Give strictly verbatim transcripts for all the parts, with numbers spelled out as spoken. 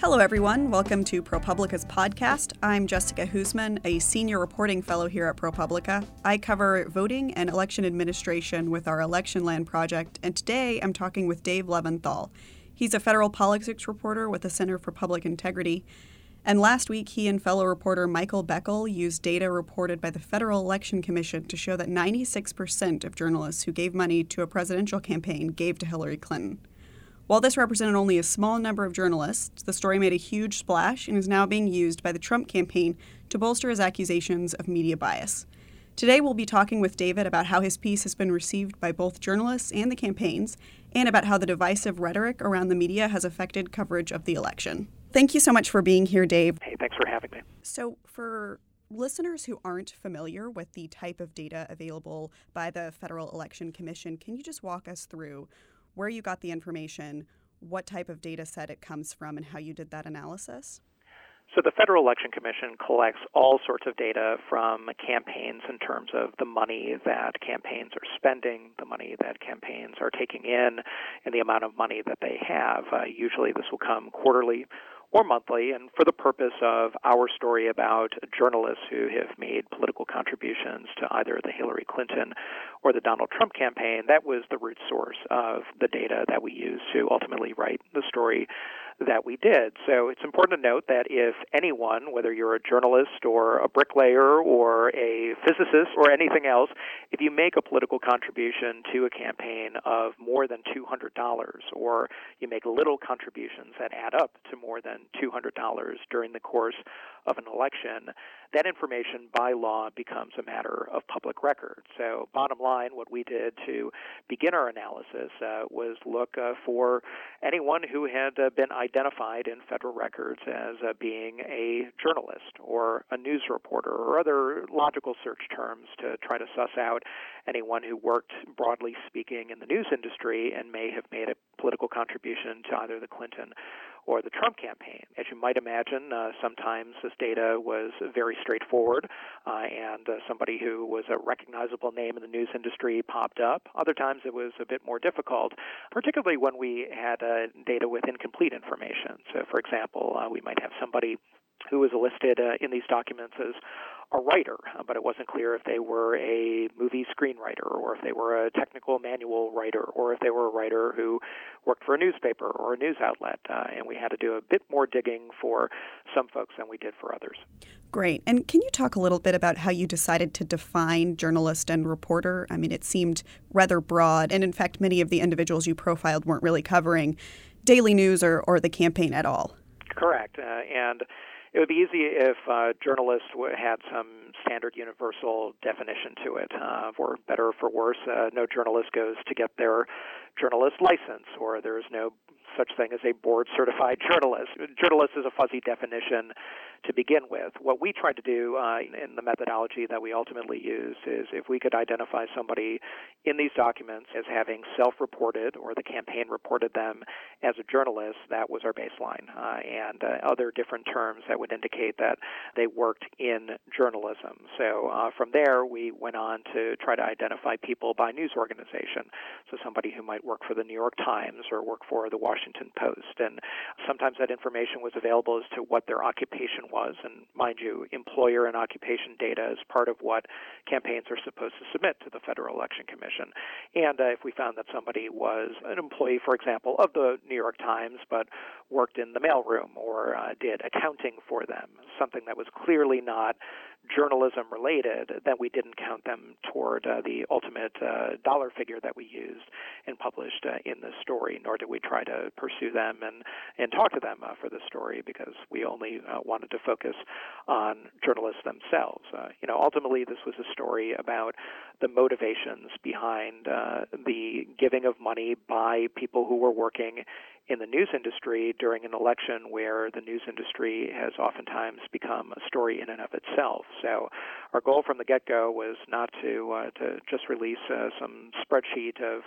Hello, everyone. Welcome to ProPublica's podcast. I'm Jessica Husman, a senior reporting fellow here at ProPublica. I cover voting and election administration with our Election Land project, and today I'm talking with Dave Leventhal. He's a federal politics reporter with the Center for Public Integrity. And last week, he and fellow reporter Michael Beckel used data reported by the Federal Election Commission to show that ninety-six percent of journalists who gave money to a presidential campaign gave to Hillary Clinton. While this represented only a small number of journalists, the story made a huge splash and is now being used by the Trump campaign to bolster his accusations of media bias. Today, we'll be talking with David about how his piece has been received by both journalists and the campaigns, and about how the divisive rhetoric around the media has affected coverage of the election. Thank you so much for being here, Dave. Hey, thanks for having me. So for listeners who aren't familiar with the type of data available by the Federal Election Commission, can you just walk us through where you got the information, what type of data set it comes from, and how you did that analysis? So the Federal Election Commission collects all sorts of data from campaigns in terms of the money that campaigns are spending, the money that campaigns are taking in, and the amount of money that they have. Uh, usually this will come quarterly or monthly, and for the purpose of our story about journalists who have made political contributions to either the Hillary Clinton or the Donald Trump campaign, that was the root source of the data that we used to ultimately write the story that we did. So it's important to note that if anyone, whether you're a journalist or a bricklayer or a physicist or anything else, if you make a political contribution to a campaign of more than two hundred dollars, or you make little contributions that add up to more than two hundred dollars during the course of an election, that information by law becomes a matter of public record. So bottom line, what we did to begin our analysis uh, was look uh, for anyone who had uh, been identified in federal records as uh, being a journalist or a news reporter or other logical search terms to try to suss out anyone who worked, broadly speaking, in the news industry and may have made a political contribution to either the Clinton or the Trump campaign. As you might imagine, uh, sometimes this data was very straightforward, uh, and uh, somebody who was a recognizable name in the news industry popped up. Other times it was a bit more difficult, particularly when we had uh, data with incomplete information. So, for example, uh, we might have somebody who was listed uh, in these documents as a writer, but it wasn't clear if they were a movie screenwriter or if they were a technical manual writer or if they were a writer who worked for a newspaper or a news outlet. Uh, and we had to do a bit more digging for some folks than we did for others. Great. And can you talk a little bit about how you decided to define journalist and reporter? I mean, it seemed rather broad. And in fact, many of the individuals you profiled weren't really covering daily news or, or the campaign at all. Correct. Uh, and it would be easy if uh, journalists had some standard universal definition to it. Uh, for better or for worse, uh, no journalist goes to get their journalist license, or there is no such thing as a board-certified journalist. Journalist is a fuzzy definition to begin with. What we tried to do uh, in the methodology that we ultimately used is if we could identify somebody in these documents as having self-reported or the campaign reported them as a journalist, that was our baseline, uh, and uh, other different terms that would indicate that they worked in journalism. So uh, from there, we went on to try to identify people by news organization. So somebody who might work for the New York Times or work for the Washington Post. And sometimes that information was available as to what their occupation was. And mind you, employer and occupation data is part of what campaigns are supposed to submit to the Federal Election Commission. And uh, if we found that somebody was an employee, for example, of the New York Times, but worked in the mailroom or uh, did accounting for them, something that was clearly not journalism related, then we didn't count them toward uh, the ultimate uh, dollar figure that we used and published uh, in the story, nor did we try to pursue them and, and talk to them uh, for the story because we only uh, wanted to focus on journalists themselves. Uh, you know, ultimately this was a story about the motivations behind uh, the giving of money by people who were working in the news industry during an election where the news industry has oftentimes become a story in and of itself. So our goal from the get-go was not to uh, to just release uh, some spreadsheet of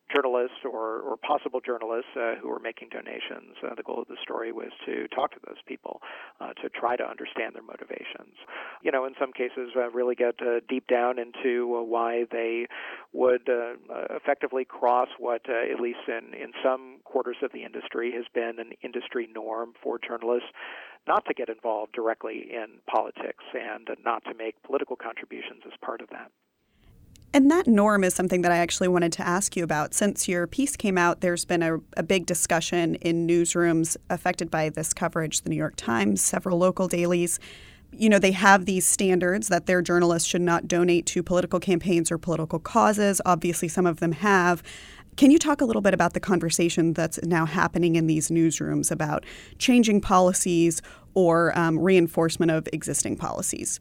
journalists or, or possible journalists uh, who were making donations. Uh, the goal of the story was to talk to those people, uh, to try to understand their motivations. You know, in some cases, uh, really get uh, deep down into uh, why they would uh, effectively cross what, uh, at least in, in some quarters of the industry, has been an industry norm for journalists not to get involved directly in politics and not to make political contributions as part of that. And that norm is something that I actually wanted to ask you about. Since your piece came out, there's been a, a big discussion in newsrooms affected by this coverage, the New York Times, several local dailies. You know, they have these standards that their journalists should not donate to political campaigns or political causes. Obviously, some of them have. Can you talk a little bit about the conversation that's now happening in these newsrooms about changing policies or um, reinforcement of existing policies?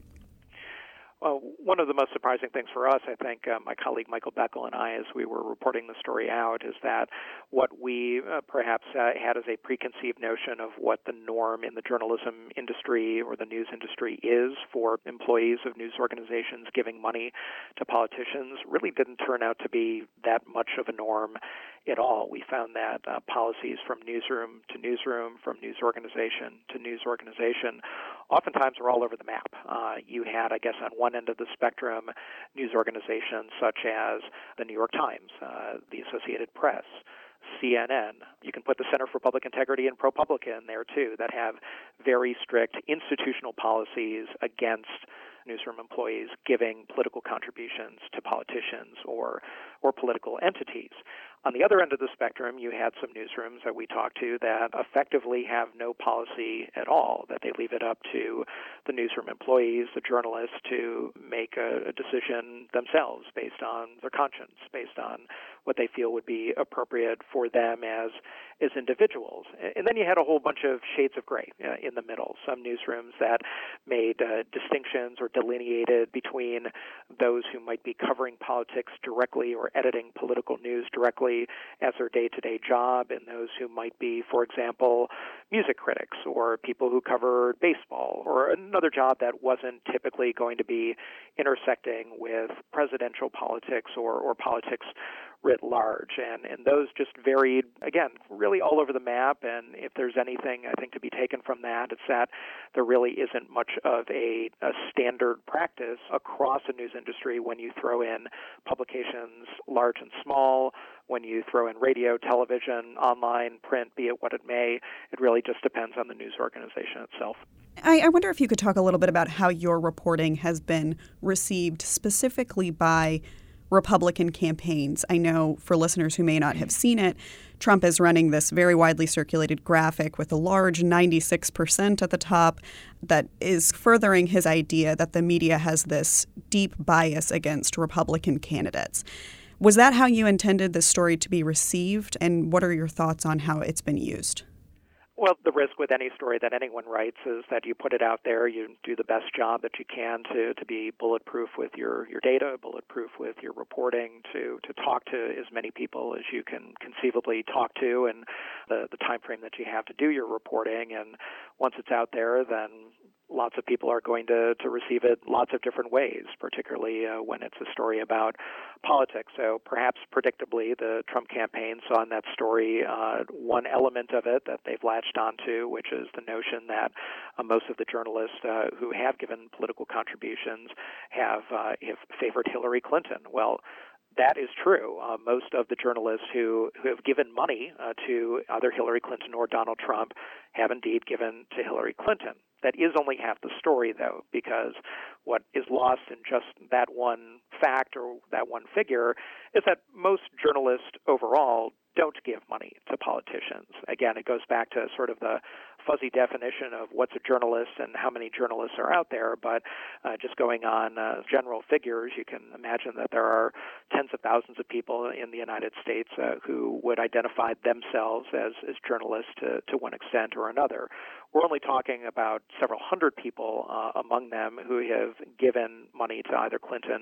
Well, one of the most surprising things for us, I think, uh, my colleague Michael Beckel and I, as we were reporting the story out, is that what we uh, perhaps uh, had as a preconceived notion of what the norm in the journalism industry or the news industry is for employees of news organizations giving money to politicians really didn't turn out to be that much of a norm at all. We found that uh, policies from newsroom to newsroom, from news organization to news organization, oftentimes are all over the map. Uh, you had, I guess, on one end of the spectrum, news organizations such as the New York Times, uh, the Associated Press, C N N. You can put the Center for Public Integrity and ProPublica in there, too, that have very strict institutional policies against newsroom employees giving political contributions to politicians or or political entities. On the other end of the spectrum, you had some newsrooms that we talked to that effectively have no policy at all, that they leave it up to the newsroom employees, the journalists, to make a, a decision themselves based on their conscience, based on what they feel would be appropriate for them as as individuals. And then you had a whole bunch of shades of gray uh, in the middle. Some newsrooms that made uh, distinctions or delineated between those who might be covering politics directly or editing political news directly as their day-to-day job, and those who might be, for example, music critics or people who cover baseball or another job that wasn't typically going to be intersecting with presidential politics or, or politics writ large. And, and those just varied, again, really all over the map. And if there's anything, I think, to be taken from that, it's that there really isn't much of a, a standard practice across the news industry when you throw in publications large and small, when you throw in radio, television, online, print, be it what it may. It really just depends on the news organization itself. I, I wonder if you could talk a little bit about how your reporting has been received specifically by Republican campaigns. I know for listeners who may not have seen it, Trump is running this very widely circulated graphic with a large ninety-six percent at the top that is furthering his idea that the media has this deep bias against Republican candidates. Was that how you intended this story to be received? And what are your thoughts on how it's been used? Well, the risk with any story that anyone writes is that you put it out there, you do the best job that you can to, to be bulletproof with your, your data, bulletproof with your reporting, to, to talk to as many people as you can conceivably talk to, and the, the time frame that you have to do your reporting. And once it's out there, then lots of people are going to, to receive it lots of different ways, particularly uh, when it's a story about politics. So perhaps predictably, the Trump campaign saw in that story uh, one element of it that they've latched onto, which is the notion that uh, most of the journalists uh, who have given political contributions have, uh, have favored Hillary Clinton. Well, that is true. Uh, most of the journalists who, who have given money uh, to either Hillary Clinton or Donald Trump have indeed given to Hillary Clinton. That is only half the story, though, because what is lost in just that one fact or that one figure is that most journalists overall don't give money to politicians. Again, it goes back to sort of the fuzzy definition of what's a journalist and how many journalists are out there, but uh, just going on uh, general figures, you can imagine that there are tens of thousands of people in the United States uh, who would identify themselves as, as journalists to, to one extent or another. We're only talking about several hundred people uh, among them who have given money to either Clinton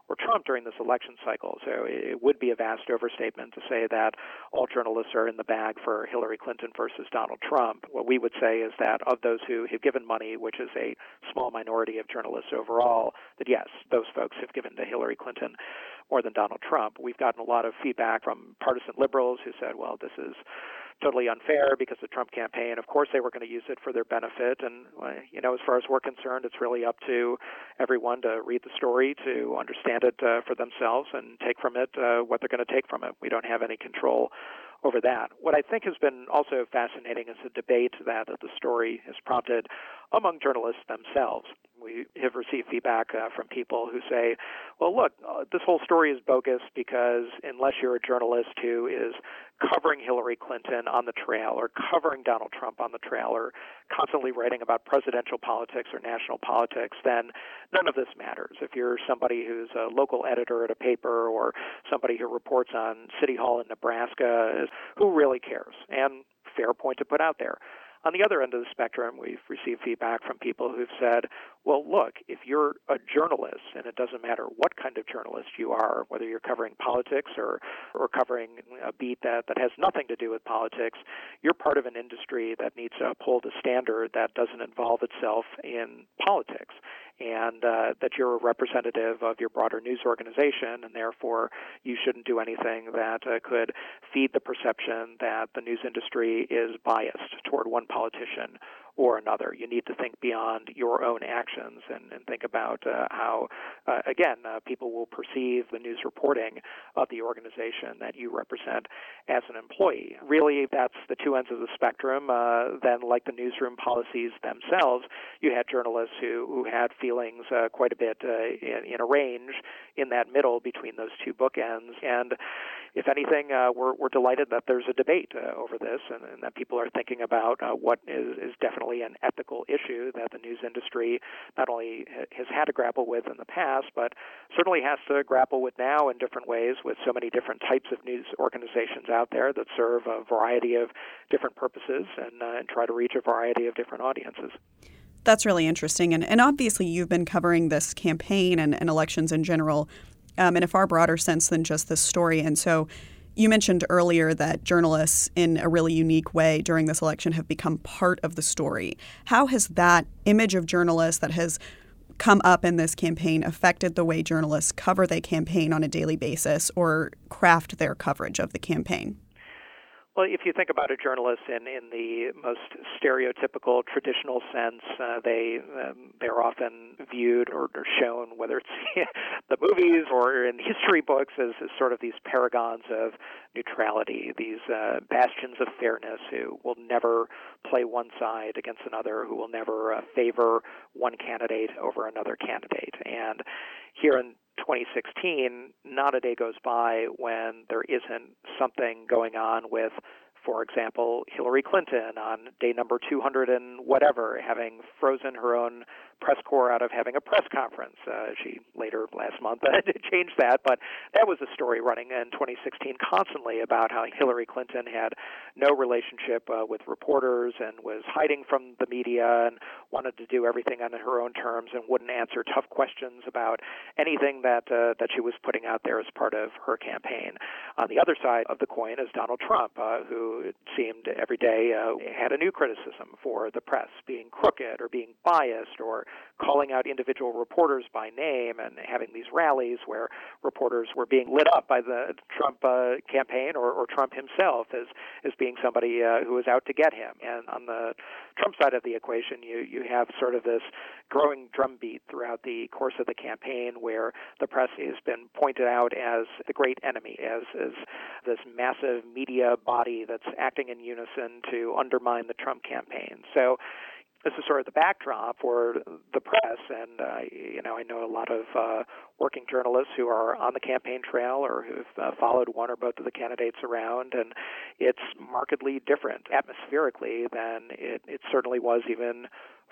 or Trump during this election cycle. So it would be a vast overstatement to say that all journalists are in the bag for Hillary Clinton versus Donald Trump. What we would say is that of those who have given money, which is a small minority of journalists overall, that yes, those folks have given to Hillary Clinton more than Donald Trump. We've gotten a lot of feedback from partisan liberals who said, well, this is totally unfair because the Trump campaign, of course, they were going to use it for their benefit. And, you know, as far as we're concerned, it's really up to everyone to read the story, to understand it uh, for themselves and take from it uh, what they're going to take from it. We don't have any control over that. What I think has been also fascinating is the debate that the story has prompted among journalists themselves. We have received feedback uh, from people who say, well, look, uh, this whole story is bogus because unless you're a journalist who is covering Hillary Clinton on the trail or covering Donald Trump on the trail or constantly writing about presidential politics or national politics, then none of this matters. If you're somebody who's a local editor at a paper or somebody who reports on City Hall in Nebraska, who really cares? And fair point to put out there. On the other end of the spectrum, we've received feedback from people who've said, well, look, if you're a journalist, and it doesn't matter what kind of journalist you are, whether you're covering politics or, or covering a beat that, that has nothing to do with politics, you're part of an industry that needs to uphold a standard that doesn't involve itself in politics, and uh, that you're a representative of your broader news organization, and therefore you shouldn't do anything that uh, could feed the perception that the news industry is biased toward one politician or another. You need to think beyond your own actions and, and think about uh, how, uh, again, uh, people will perceive the news reporting of the organization that you represent as an employee. Really, that's the two ends of the spectrum. Uh, then, like the newsroom policies themselves, you had journalists who, who had feelings uh, quite a bit uh, in, in a range in that middle between those two bookends. And if anything, uh, we're, we're delighted that there's a debate uh, over this and, and that people are thinking about uh, what is, is definitely an ethical issue that the news industry not only has had to grapple with in the past, but certainly has to grapple with now in different ways with so many different types of news organizations out there that serve a variety of different purposes and, uh, and try to reach a variety of different audiences. That's really interesting. And, and obviously you've been covering this campaign and, and elections in general um, in a far broader sense than just this story. And so you mentioned earlier that journalists in a really unique way during this election have become part of the story. How has that image of journalists that has come up in this campaign affected the way journalists cover their campaign on a daily basis or craft their coverage of the campaign? Well, if you think about a journalist in, in the most stereotypical, traditional sense, uh, they um, they're often viewed or, or shown, whether it's the movies or in history books, as, as sort of these paragons of neutrality, these uh, bastions of fairness who will never play one side against another, who will never uh, favor one candidate over another candidate. And here in twenty sixteen, not a day goes by when there isn't something going on with, for example, Hillary Clinton on day number two hundred and whatever, having frozen her own press corps out of having a press conference. Uh, she later last month changed that, but that was a story running in twenty sixteen constantly about how Hillary Clinton had no relationship uh, with reporters and was hiding from the media and wanted to do everything on her own terms and wouldn't answer tough questions about anything that uh, that she was putting out there as part of her campaign. On the other side of the coin is Donald Trump, uh, who it seemed every day uh, had a new criticism for the press being crooked or being biased or calling out individual reporters by name and having these rallies where reporters were being lit up by the Trump uh, campaign or, or Trump himself as, as being somebody uh, who was out to get him. And on the Trump side of the equation, you, you have sort of this growing drumbeat throughout the course of the campaign where the press has been pointed out as the great enemy, as, as this massive media body that's acting in unison to undermine the Trump campaign. So this is sort of the backdrop for the press, and uh, you know, I know a lot of uh, working journalists who are on the campaign trail or who've uh, followed one or both of the candidates around, and it's markedly different atmospherically than it, it certainly was even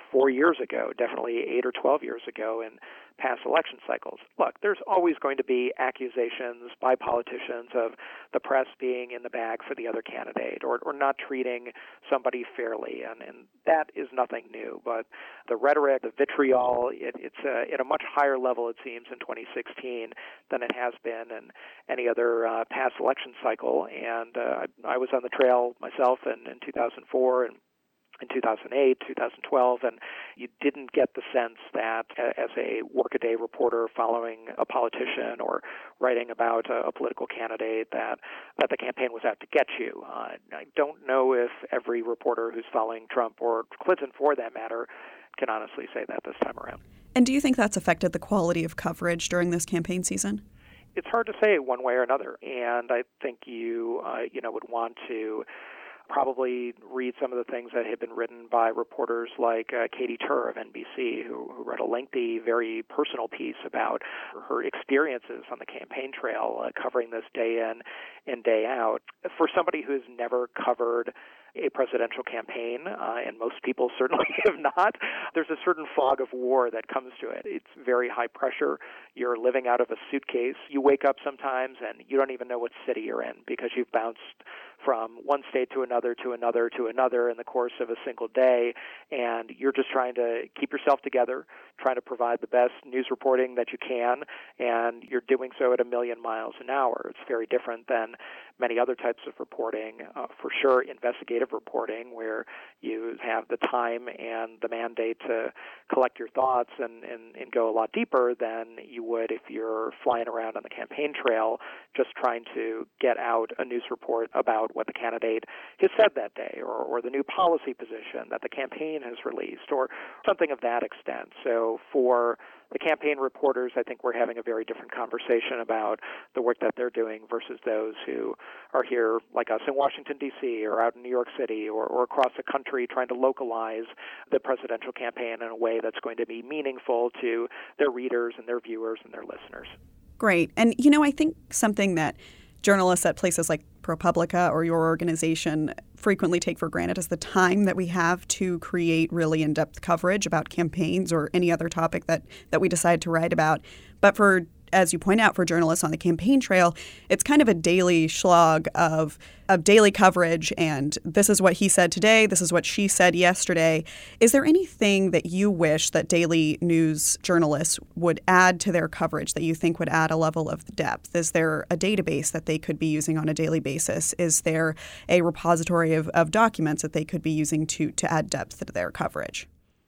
four years ago, definitely eight or twelve years ago in past election cycles. Look, there's always going to be accusations by politicians of the press being in the bag for the other candidate or, or not treating somebody fairly, and, and that is nothing new. But the rhetoric, the vitriol, it, it's uh, at a much higher level, it seems, in twenty sixteen than it has been in any other uh, past election cycle. And uh, I, I was on the trail myself in, in two thousand four and in two thousand eight, two thousand twelve, and you didn't get the sense that as a workaday reporter following a politician or writing about a, a political candidate that, that the campaign was out to get you. Uh, I don't know if every reporter who's following Trump or Clinton, for that matter, can honestly say that this time around. And do you think that's affected the quality of coverage during this campaign season? It's hard to say one way or another, and I think you, uh, you know, would want to probably read some of the things that have been written by reporters like uh, Katy Tur of N B C, who, who wrote a lengthy, very personal piece about her experiences on the campaign trail, uh, covering this day in and day out. For somebody who's never covered a presidential campaign, uh, and most people certainly have not, there's a certain fog of war that comes to it. It's very high pressure. You're living out of a suitcase. You wake up sometimes and you don't even know what city you're in because you've bounced from one state to another, to another, to another in the course of a single day, and you're just trying to keep yourself together, trying to provide the best news reporting that you can, and you're doing so at a million miles an hour. It's very different than many other types of reporting, uh, for sure investigative reporting, where you have the time and the mandate to collect your thoughts and, and, and go a lot deeper than you would if you're flying around on the campaign trail just trying to get out a news report about what the candidate has said that day, or, or the new policy position that the campaign has released, or something of that extent. So for the campaign reporters, I think we're having a very different conversation about the work that they're doing versus those who are here, like us, in Washington, D C, or out in New York City, or, or across the country, trying to localize the presidential campaign in a way that's going to be meaningful to their readers and their viewers and their listeners. Great. And, you know, I think something that journalists at places like ProPublica or your organization frequently take for granted is the time that we have to create really in-depth coverage about campaigns or any other topic that, that we decide to write about. But for, as you point out, for journalists on the campaign trail, it's kind of a daily slog of of daily coverage, and this is what he said today, this is what she said yesterday. Is there anything that you wish that daily news journalists would add to their coverage that you think would add a level of depth? Is there a database that they could be using on a daily basis? Is there a repository of, of documents that they could be using to, to add depth to their coverage?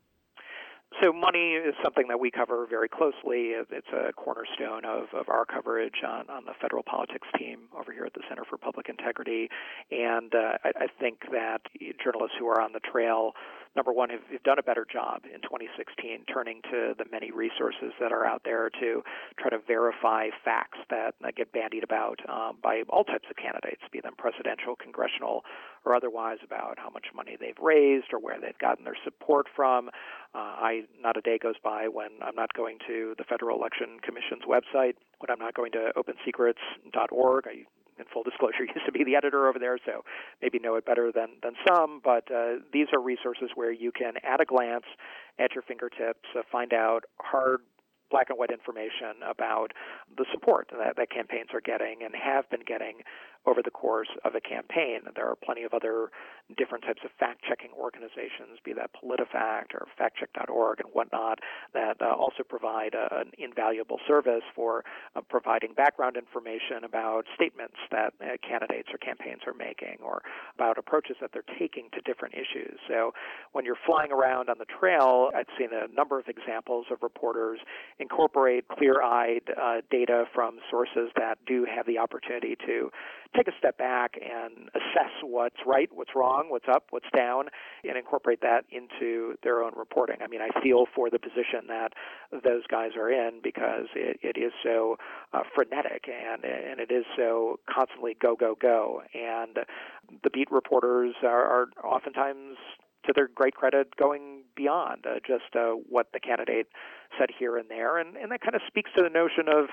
So money is something that we cover very closely. It's a cornerstone of, of our coverage on, on the federal politics team over here at the Center for Public Integrity. And uh, I, I think that journalists who are on the trail, number one, have, have done a better job in twenty sixteen turning to the many resources that are out there to try to verify facts that, that get bandied about um, by all types of candidates, be them presidential, congressional, or otherwise, about how much money they've raised or where they've gotten their support from. Uh, I not a day goes by when I'm not going to the Federal Election Commission's website, when I'm not going to open secrets dot org. I, in full disclosure, used to be the editor over there, so maybe know it better than, than some. But uh, these are resources where you can, at a glance, at your fingertips, uh, find out hard black and white information about the support that, that campaigns are getting and have been getting over the course of a campaign. There are plenty of other different types of fact-checking organizations, be that PolitiFact or fact check dot org and whatnot, that uh, also provide uh, an invaluable service for uh, providing background information about statements that uh, candidates or campaigns are making, or about approaches that they're taking to different issues. So when you're flying around on the trail, I've seen a number of examples of reporters incorporate clear-eyed uh, data from sources that do have the opportunity to take a step back and assess what's right, what's wrong, what's up, what's down, and incorporate that into their own reporting. I mean, I feel for the position that those guys are in, because it, it is so uh, frenetic and, and it is so constantly go, go, go. And the beat reporters are, are oftentimes, to their great credit, going beyond uh, just uh, what the candidate said here and there. And, and that kind of speaks to the notion of,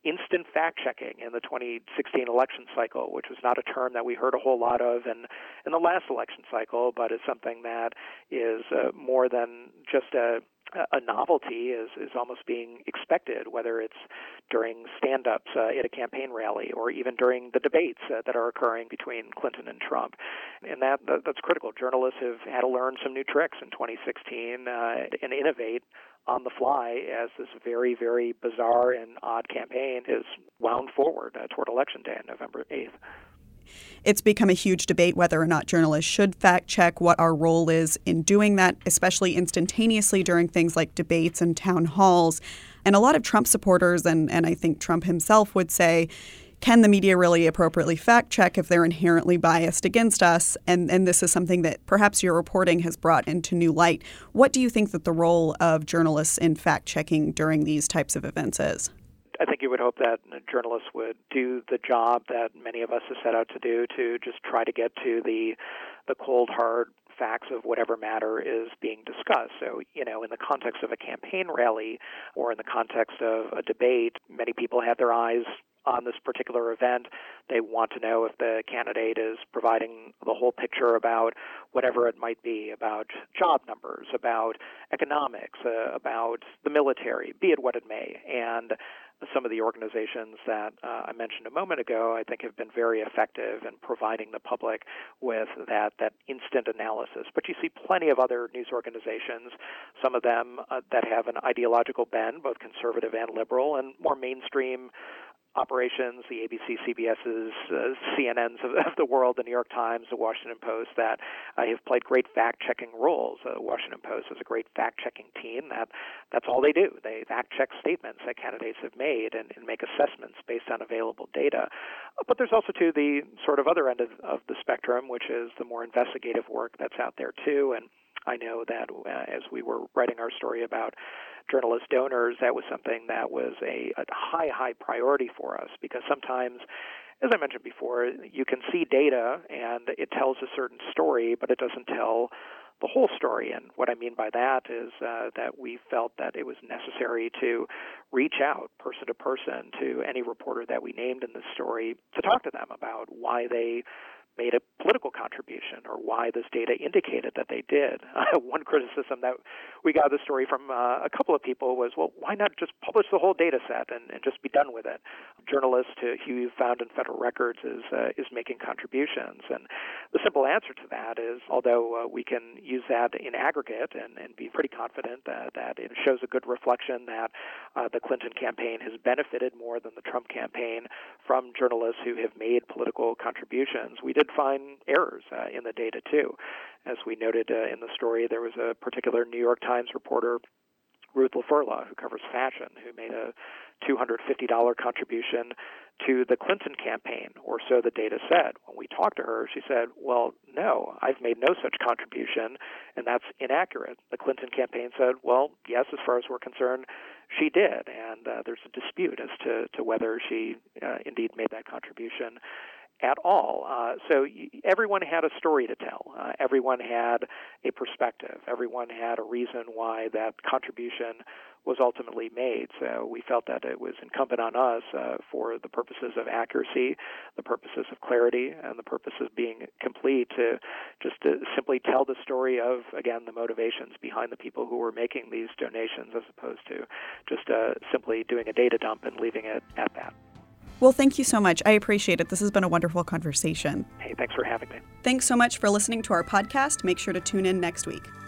instant fact-checking in the twenty sixteen election cycle, which was not a term that we heard a whole lot of in, in the last election cycle, but is something that is uh, more than just a a novelty, is, is almost being expected, whether it's during stand-ups uh, at a campaign rally or even during the debates uh, that are occurring between Clinton and Trump. And that, that that's critical. Journalists have had to learn some new tricks in twenty sixteen uh, and innovate on the fly as this very, very bizarre and odd campaign is wound forward uh, toward Election Day on November eighth. It's become a huge debate whether or not journalists should fact check, what our role is in doing that, especially instantaneously during things like debates and town halls. And a lot of Trump supporters, and, and I think Trump himself, would say, can the media really appropriately fact check if they're inherently biased against us? And, and this is something that perhaps your reporting has brought into new light. What do you think that the role of journalists in fact checking during these types of events is? I think you would hope that journalists would do the job that many of us have set out to do, to just try to get to the the cold, hard facts of whatever matter is being discussed. So, you know, in the context of a campaign rally or in the context of a debate, many people have their eyes on this particular event. They want to know if the candidate is providing the whole picture about whatever it might be, about job numbers, about economics, uh, about the military, be it what it may. And some of the organizations that uh, I mentioned a moment ago, I think, have been very effective in providing the public with that, that instant analysis. But you see plenty of other news organizations, some of them uh, that have an ideological bend, both conservative and liberal, and more mainstream operations, the A B C, C B S's, uh, C N N's of, of the world, the New York Times, the Washington Post, that uh, have played great fact-checking roles. The uh, Washington Post is a great fact-checking team. That That's all they do. They fact-check statements that candidates have made and, and make assessments based on available data. But there's also, too, the sort of other end of, of the spectrum, which is the more investigative work that's out there, too. And I know that uh, as we were writing our story about journalist donors, that was something that was a, a high, high priority for us, because sometimes, as I mentioned before, you can see data and it tells a certain story, but it doesn't tell the whole story. And what I mean by that is uh, that we felt that it was necessary to reach out person to person to any reporter that we named in this story to talk to them about why they made a political contribution or why this data indicated that they did. Uh, one criticism that we got the story from uh, a couple of people was, well, why not just publish the whole data set and, and just be done with it? Journalists who you found in federal records is uh, is making contributions. And the simple answer to that is, although uh, we can use that in aggregate and, and be pretty confident that, that it shows a good reflection that uh, the Clinton campaign has benefited more than the Trump campaign from journalists who have made political contributions, we did find errors uh, in the data, too. As we noted uh, in the story, there was a particular New York Times reporter, Ruth LaFurla, who covers fashion, who made a two hundred fifty dollars contribution to the Clinton campaign, or so the data said. When we talked to her, she said, well, no, I've made no such contribution, and that's inaccurate. The Clinton campaign said, well, yes, as far as we're concerned, she did, and uh, there's a dispute as to, to whether she uh, indeed made that contribution at all. Uh, so everyone had a story to tell. Uh, everyone had a perspective. Everyone had a reason why that contribution was ultimately made. So we felt that it was incumbent on us uh, for the purposes of accuracy, the purposes of clarity, and the purpose of being complete to just to simply tell the story of, again, the motivations behind the people who were making these donations, as opposed to just uh, simply doing a data dump and leaving it at that. Well, thank you so much. I appreciate it. This has been a wonderful conversation. Hey, thanks for having me. Thanks so much for listening to our podcast. Make sure to tune in next week.